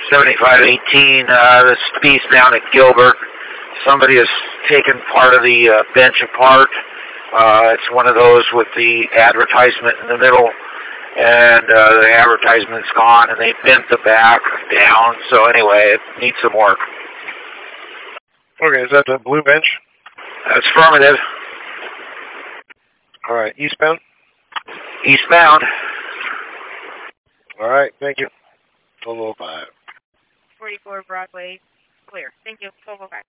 7518, this piece down at Gilbert. Somebody has taken part of the bench apart. It's one of those with the advertisement in the middle, and the advertisement's gone, and they bent the back down. So anyway, it needs some work. Okay, is that the blue bench? That's affirmative. All right, eastbound? Eastbound. All right, thank you. 1205. 44 Broadway, clear. Thank you. 1205.